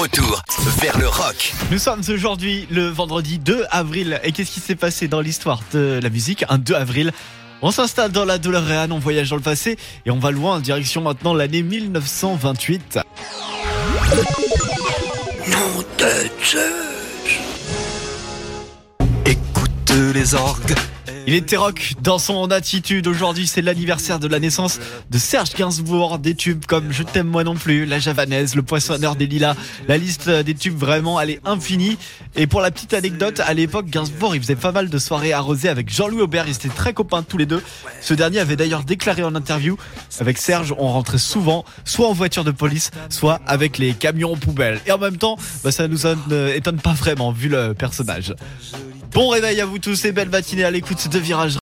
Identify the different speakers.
Speaker 1: retour vers le rock.
Speaker 2: Nous sommes aujourd'hui le vendredi 2 avril. Et qu'est-ce qui s'est passé dans l'histoire de la musique un 2 avril? On s'installe dans la DeLorean, on voyage dans le passé et on va loin en direction maintenant l'année 1928.
Speaker 1: Nom de Zeus. Écoute les orgues.
Speaker 2: Il était rock dans son attitude. Aujourd'hui, c'est l'anniversaire de la naissance de Serge Gainsbourg. Des tubes comme Je t'aime moi non plus, La Javanaise, Le Poissonneur des Lilas. La liste des tubes, vraiment, elle est infinie. Et pour la petite anecdote, à l'époque, Gainsbourg, il faisait pas mal de soirées arrosées avec Jean-Louis Aubert. Ils étaient très copains tous les deux. Ce dernier avait d'ailleurs déclaré en interview: avec Serge, on rentrait souvent, soit en voiture de police, soit avec les camions poubelles. Et en même temps, ça nous étonne pas vraiment, vu le personnage. Bon réveil à vous tous et belle matinée à l'écoute de Virage.